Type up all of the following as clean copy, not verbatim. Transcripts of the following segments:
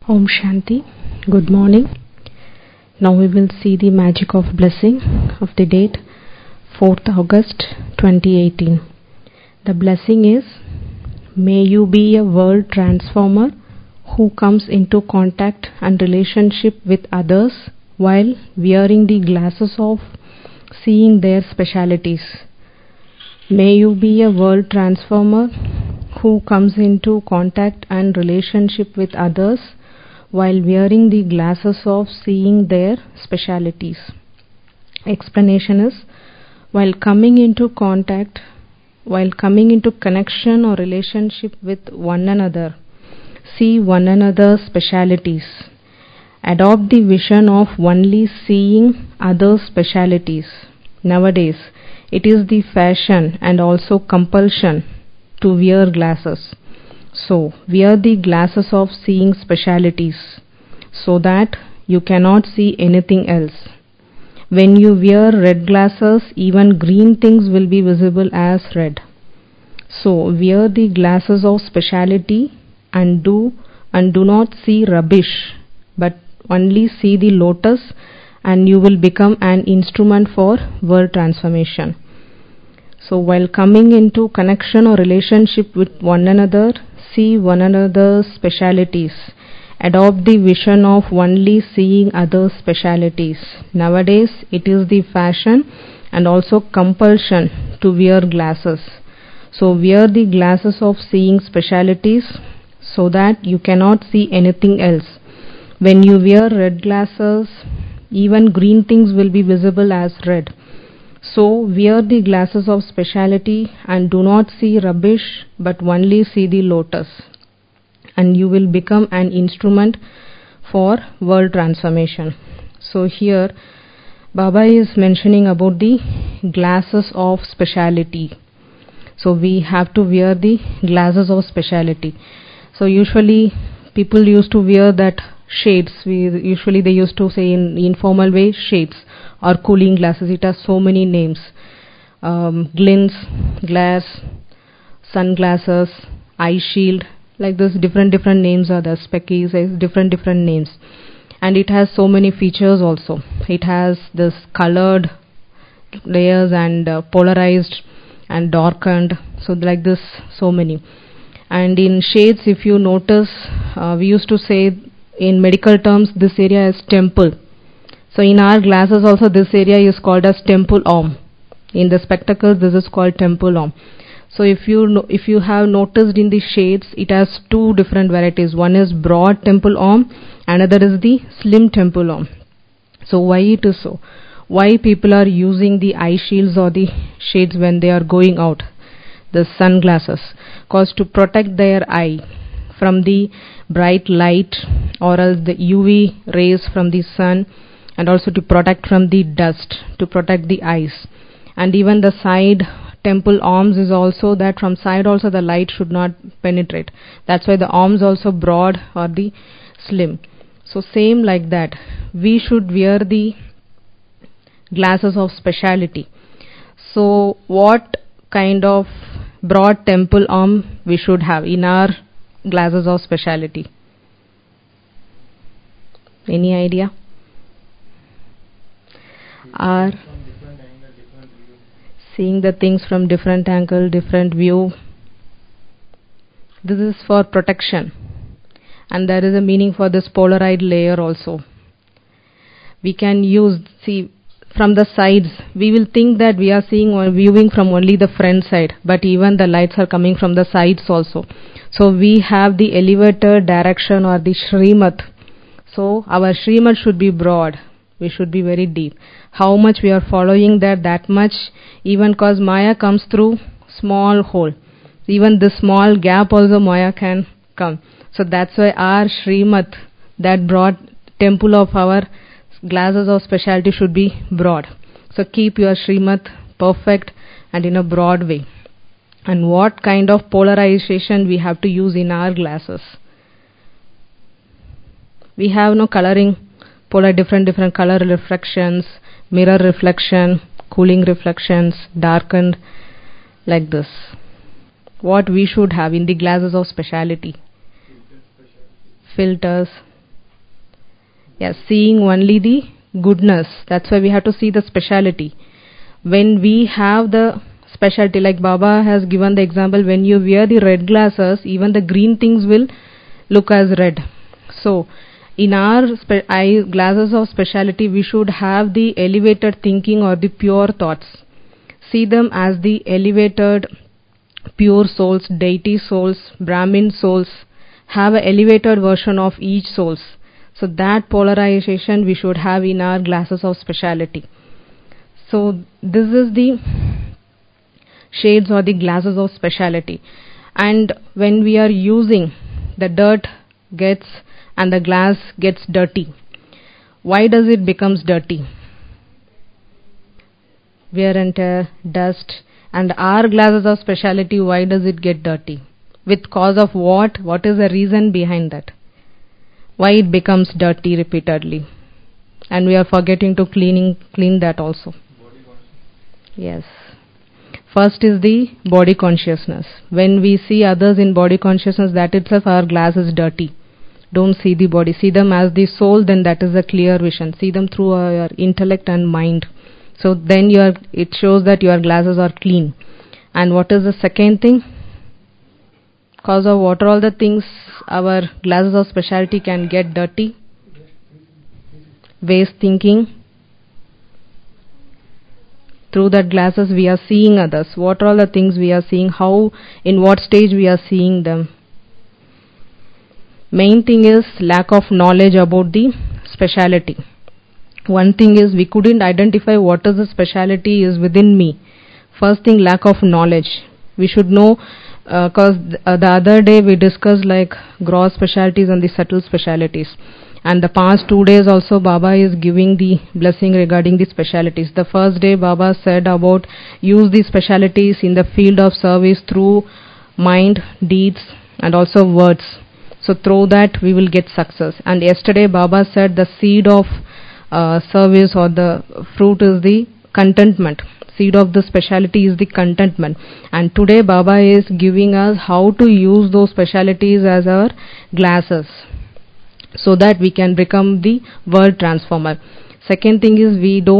Om Shanti. Good morning. Now we will see the magic of blessing of the date 4th August 2018. The blessing is, may you be a world transformer who comes into contact and relationship with others while wearing the glasses of seeing their specialities. May you be a world transformer who comes into contact and relationship with others while wearing the glasses of seeing their specialities. Explanation is, while coming into connection or relationship with one another, see one another's specialities. Adopt the vision of only seeing others' specialities. Nowadays, it is the fashion and also compulsion to wear glasses. So, wear the glasses of seeing specialities so that you cannot see anything else. When you wear red glasses, even green things will be visible as red. So, wear the glasses of speciality and do not see rubbish, but only see the lotus, and you will become an instrument for world transformation. So, while coming into connection or relationship with one another, see one another's specialities. Adopt the vision of only seeing others' specialities. Nowadays, it is the fashion and also compulsion to wear glasses. So, wear the glasses of seeing specialities so that you cannot see anything else. When you wear red glasses, even green things will be visible as red. So, wear the glasses of speciality and do not see rubbish but only see the lotus, and you will become an instrument for world transformation. So, here Baba is mentioning about the glasses of speciality. So, we have to wear the glasses of speciality. So, usually people used to wear that shades. They used to say in informal way shades or cooling glasses. It has so many names. Glints, glass, sunglasses, eye shield, like this different names are there. Speckies, different names. And it has so many features also. It has this colored layers and polarized and darkened. So like this, so many. And in shades, if you notice, we used to say in medical terms, this area is temple. So in our glasses also, this area is called as temple arm. In the spectacles, this is called temple arm. So if you have noticed in the shades, it has two different varieties. One is broad temple arm, another is the slim temple arm. So why it is so? Why people are using the eye shields or the shades when they are going out? The sunglasses. Because to protect their eye from the bright light or else the UV rays from the sun, and also to protect from the dust, to protect the eyes. And even the side temple arms is also that from side also the light should not penetrate. That's why the arms also broad or the slim. So same like that, we should wear the glasses of speciality. So what kind of broad temple arm we should have in our glasses of speciality? Any idea? Are seeing the things from different angle, different view. This is for protection, and there is a meaning for this polarized layer also. We can use, see, from the sides, we will think that we are seeing or viewing from only the front side, but even the lights are coming from the sides also. So we have the elevated direction or the Srimad. So our Srimad should be broad. We should be very deep. How much we are following that much, even because Maya comes through small hole. Even this small gap also Maya can come. So that's why our Srimad, that broad temple of our glasses of speciality should be broad. So keep your Srimad perfect and in a broad way. And what kind of polarization we have to use in our glasses? We have no coloring, different color reflections, mirror reflection, cooling reflections, darkened, like this. What we should have in the glasses of speciality? Filters, Yes, seeing only the goodness. That's why we have to see the speciality. When we have the specialty, like Baba has given the example, when you wear the red glasses, even the green things will look as red. So, in our eye glasses of speciality, we should have the elevated thinking or the pure thoughts. See them as the elevated, pure souls, deity souls, Brahmin souls, have an elevated version of each souls. So that polarization we should have in our glasses of speciality. So this is the shades or the glasses of speciality. And when we are using, the dirt gets and the glass gets dirty. Why does it becomes dirty? Wear and tear, dust, and our glasses of speciality, why does it get dirty? With cause of what? What is the reason behind that? Why it becomes dirty repeatedly? And we are forgetting to clean that also. Yes. First is the body consciousness. When we see others in body consciousness, that itself our glass is dirty. Don't see the body. See them as the soul, then that is a clear vision. See them through your intellect and mind. So then it shows that your glasses are clean. And what is the second thing? Cause of what are all the things our glasses of speciality can get dirty? Waste thinking. Through that glasses we are seeing others. What are all the things we are seeing? How, in what stage we are seeing them? Main thing is lack of knowledge about the speciality. One thing is we couldn't identify what is the speciality is within me. First thing, lack of knowledge. We should know, because the other day we discussed like gross specialities and the subtle specialities. And the past 2 days also Baba is giving the blessing regarding the specialities. The first day Baba said about use the specialities in the field of service through mind, deeds and also words. So through that we will get success. And yesterday Baba said the seed of service or the fruit is the contentment. Seed of the speciality is the contentment. And today Baba is giving us how to use those specialities as our glasses, so that we can become the world transformer. Second thing is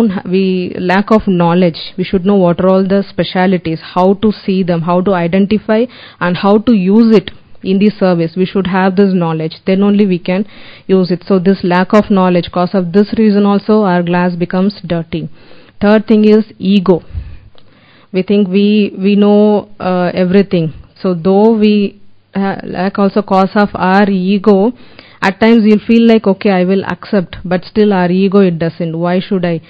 we lack of knowledge. We should know what are all the specialities, how to see them, how to identify and how to use it in the service. We should have this knowledge, then only we can use it. So this lack of knowledge, cause of this reason also our glass becomes dirty. Third thing is ego. We think we know everything. So though we lack also cause of our ego, at times you'll feel like, okay, I will accept, but still our ego, it doesn't. Why should I?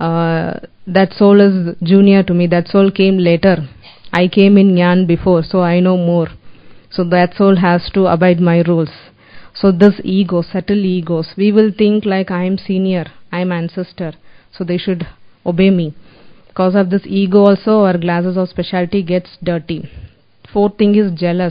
That soul is junior to me. That soul came later. I came in Jnana before, so I know more. So that soul has to abide my rules. So this ego, subtle egos, we will think like I am senior, I am ancestor, so they should obey me. Because of this ego also our glasses of speciality gets dirty. Fourth thing is jealous,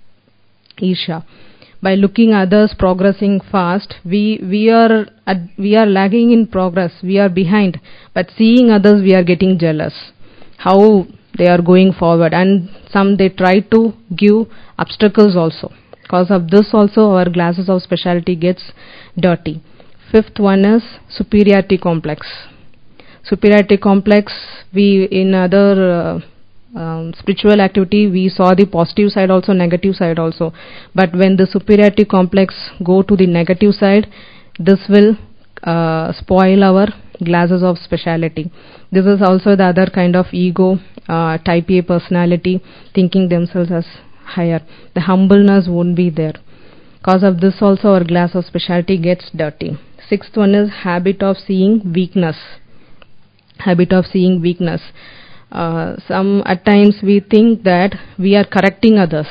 Isha. By looking others progressing fast, we are lagging in progress, we are behind. But seeing others we are getting jealous. How they are going forward, and some they try to give obstacles also. Because of this also our glasses of speciality gets dirty. Fifth one is superiority complex. Superiority complex, we in other spiritual activity we saw the positive side also, negative side also. But when the superiority complex go to the negative side, this will spoil our glasses of speciality. This is also the other kind of ego, type A personality, thinking themselves as higher. The humbleness won't be there. Because of this also our glass of speciality gets dirty. Sixth one is habit of seeing weakness. Habit of seeing weakness. Some at times we think that we are correcting others.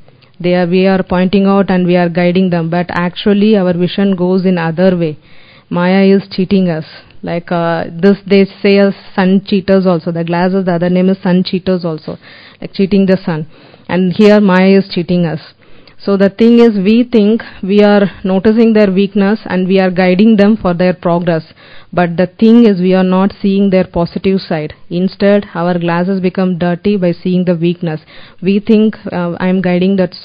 We are pointing out and we are guiding them, but actually our vision goes in other way. Maya is cheating us. Like this they say as sun cheaters also. The glasses, the other name is sun cheaters also. Like cheating the sun. And here Maya is cheating us. So the thing is, we think we are noticing their weakness and we are guiding them for their progress. But the thing is, we are not seeing their positive side. Instead, our glasses become dirty by seeing the weakness. We think I am guiding that soul.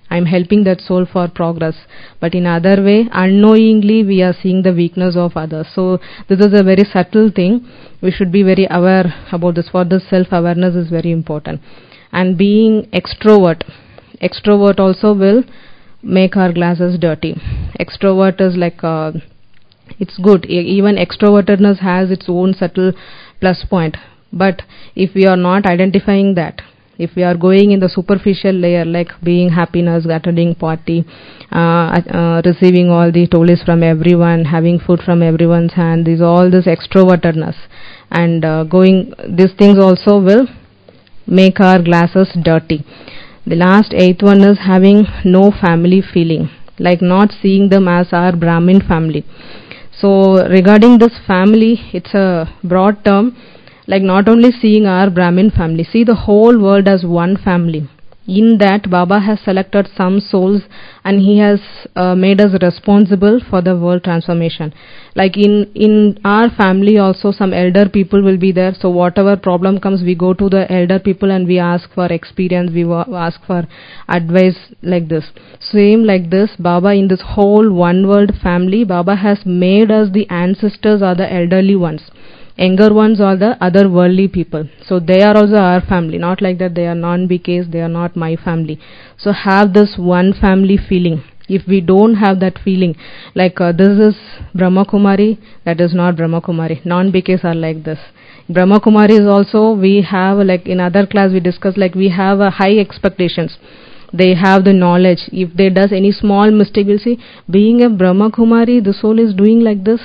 I'm helping that soul for progress. But in other way, unknowingly, we are seeing the weakness of others. So this is a very subtle thing. We should be very aware about this. For this, self-awareness is very important. And being extrovert also will make our glasses dirty. Extrovert is like it's good. Even extrovertedness has its own subtle plus point. But if we are not identifying that, if we are going in the superficial layer, like being happiness, attending party, receiving all the toys from everyone, having food from everyone's hand, all this extrovertedness, and these things also will make our glasses dirty. The last eighth one is having no family feeling, like not seeing them as our Brahmin family. So regarding this family, it's a broad term, like not only seeing our Brahmin family, see the whole world as one family. In that, Baba has selected some souls and he has made us responsible for the world transformation. Like in our family also, some elder people will be there. So whatever problem comes, we go to the elder people and we ask for experience, we ask for advice like this. Same like this, Baba in this whole one world family, Baba has made us the ancestors or the elderly ones. Younger ones are the other worldly people. So they are also our family. Not like that they are non-BKs, they are not my family. So have this one family feeling. If we don't have that feeling, like this is Brahma Kumari, that is not Brahma Kumari. Non-BKs are like this. Brahma Kumari is also, we have, like in other class we discussed, like we have high expectations. They have the knowledge. If they does any small mistake, we'll see, being a Brahma Kumari, the soul is doing like this,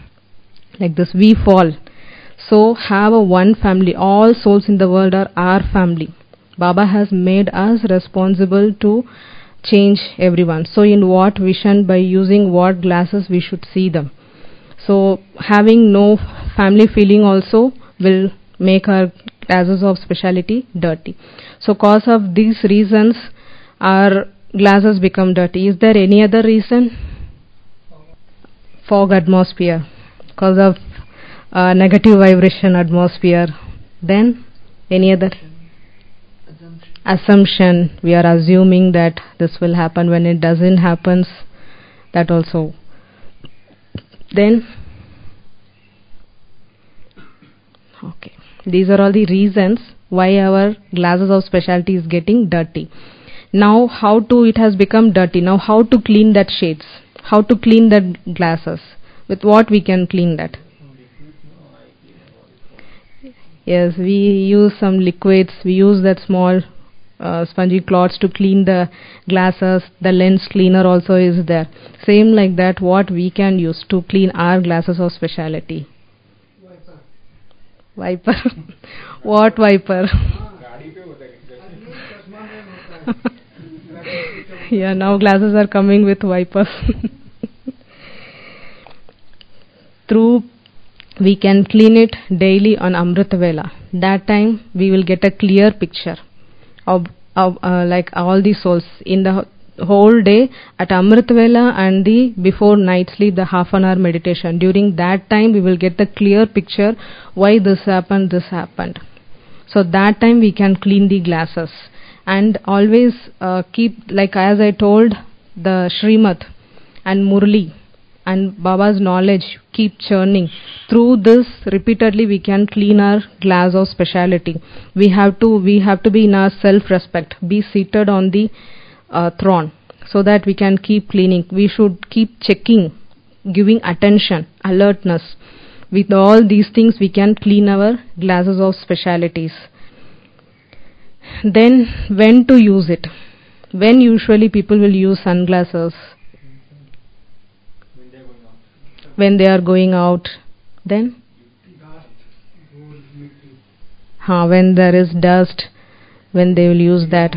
we fall. So have a one family. All souls in the world are our family. Baba has made us responsible to change everyone. So in what vision, by using what glasses we should see them. So having no family feeling also will make our glasses of speciality dirty. So cause of these reasons our glasses become dirty. Is there any other reason? Fog atmosphere. Cause of negative vibration atmosphere. Then any other assumption, we are assuming that this will happen when it doesn't happens, that also. Then okay, these are all the reasons why our glasses of speciality is getting dirty. Now how to, it has become dirty, now how to clean that shades, how to clean that glasses, with what we can clean that? Yes, we use some liquids, we use that small spongy cloths to clean the glasses. The lens cleaner also is there. Same like that, what we can use to clean our glasses of speciality? Wiper. What wiper? Yeah, now glasses are coming with wipers. Through, we can clean it daily on Amrita Vela. That time we will get a clear picture of like all the souls in the whole day at Amrita Vela and the before night sleep, the half an hour meditation. During that time we will get the clear picture why this happened. So that time we can clean the glasses. And always keep, like as I told, the Srimad and Murli and Baba's knowledge keep churning. Through this repeatedly we can clean our glass of speciality. We have to be in our self-respect, be seated on the throne, so that we can keep cleaning. We should keep checking, giving attention, alertness. With all these things we can clean our glasses of specialities. Then when to use it? When usually people will use sunglasses? When they are going out. Then when there is dust, when they will use that.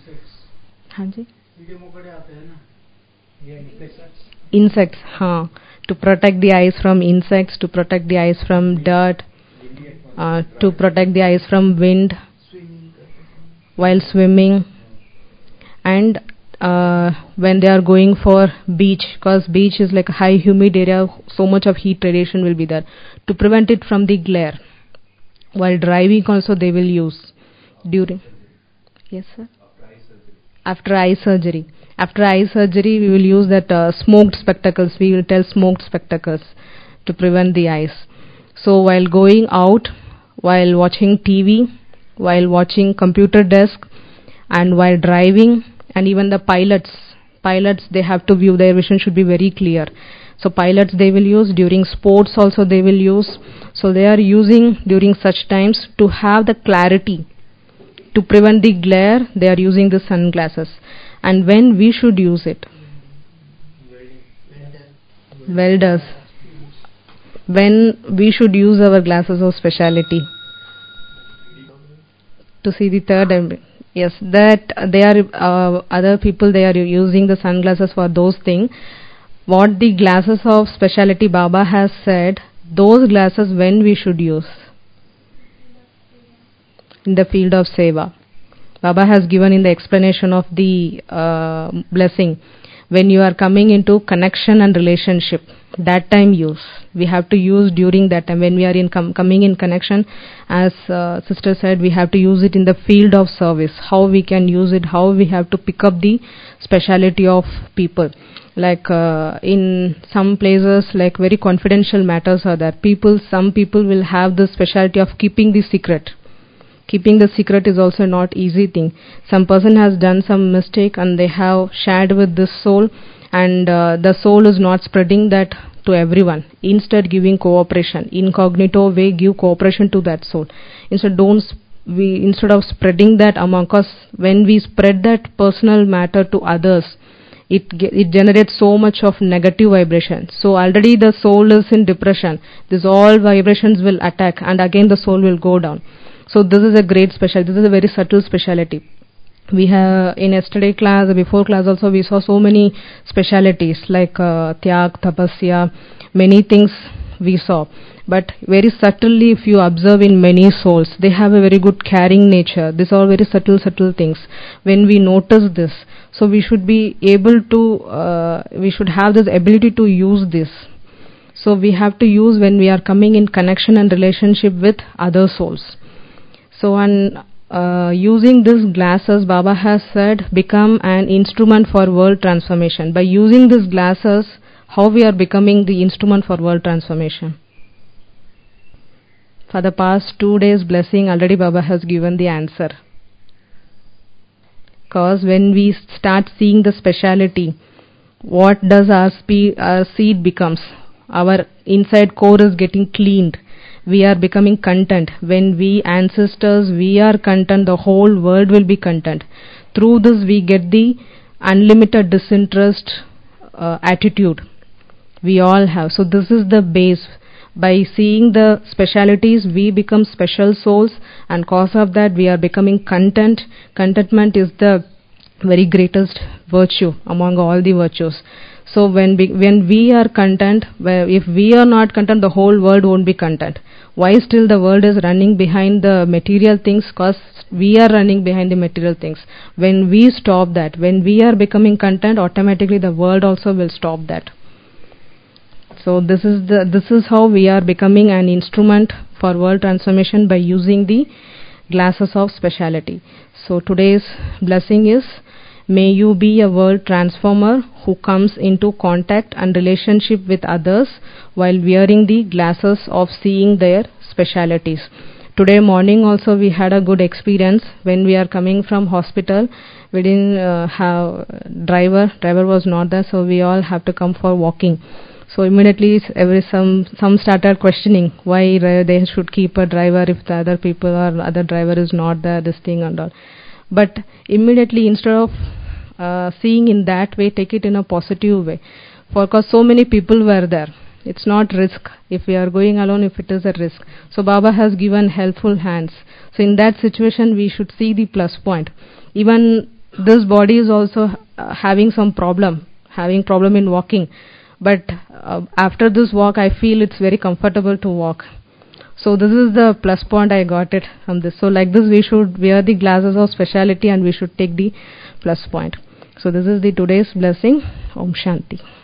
Insects, to protect the eyes from insects, to protect the eyes from dirt, to protect the eyes from wind while swimming. And when they are going for beach, because beach is like a high humid area, so much of heat radiation will be there, to prevent it from the glare. While driving also they will use during. Yes, sir. After eye surgery. After eye surgery, we will use that smoked spectacles. We will tell smoked spectacles to prevent the eyes. So while going out, while watching TV, while watching computer desk, and while driving, and even the pilots, they have to view, their vision should be very clear. So pilots they will use, during sports also they will use. So they are using during such times to have the clarity. To prevent the glare, they are using the sunglasses. And when we should use it? Welders. When we should use our glasses of speciality? To see the third yes, that they are other people, they are using the sunglasses for those things. What the glasses of speciality Baba has said, those glasses when we should use? In the field of seva. Baba has given in the explanation of the blessing, when you are coming into connection and relationship, that time use. We have to use during that time. When we are in coming in connection, as sister said, we have to use it in the field of service. How we can use it, how we have to pick up the speciality of people. Like in some places, like very confidential matters are there. Some people will have the speciality of keeping the secret. Keeping the secret is also not easy thing. Some person has done some mistake and they have shared with this soul, and the soul is not spreading that to everyone. Instead giving cooperation. Incognito way give cooperation to that soul. Instead of spreading that among us, when we spread that personal matter to others, it generates so much of negative vibration. So already the soul is in depression. These all vibrations will attack and again the soul will go down. So this is a great specialty. This is a very subtle specialty. We have in yesterday class, before class also, we saw so many specialities like tyag, tapasya, many things we saw. But very subtly, if you observe in many souls, they have a very good caring nature. These are very subtle things. When we notice this, so we should be able to, we should have this ability to use this. So we have to use when we are coming in connection and relationship with other souls. So on using these glasses, Baba has said, become an instrument for world transformation. By using these glasses, how we are becoming the instrument for world transformation? For the past 2 days blessing, already Baba has given the answer. Because when we start seeing the speciality, what does our seed becomes? Our inside core is getting cleaned. We are becoming content. When we ancestors, we are content, the whole world will be content. Through this we get the unlimited disinterest attitude. We all have. So this is the base. By seeing the specialities, we become special souls, and cause of that we are becoming content. Contentment is the very greatest virtue among all the virtues. So when we are content, if we are not content, the whole world won't be content. Why still the world is running behind the material things? Because we are running behind the material things. When we stop that, when we are becoming content, automatically the world also will stop that. So this is how we are becoming an instrument for world transformation, by using the glasses of speciality. So today's blessing is, may you be a world transformer who comes into contact and relationship with others while wearing the glasses of seeing their specialities. Today morning also we had a good experience. When we are coming from hospital, we didn't have driver was not there, so we all have to come for walking. So immediately some started questioning why they should keep a driver if the other people or other driver is not there, this thing and all. But immediately, instead of seeing in that way, take it in a positive way. Because so many people were there. It's not risk. If we are going alone, if it is a risk. So Baba has given helpful hands. So in that situation, we should see the plus point. Even this body is also having some problem in walking. But after this walk, I feel it's very comfortable to walk. So this is the plus point I got it from this. So like this, we should wear the glasses of speciality and we should take the plus point. So this is the today's blessing. Om Shanti.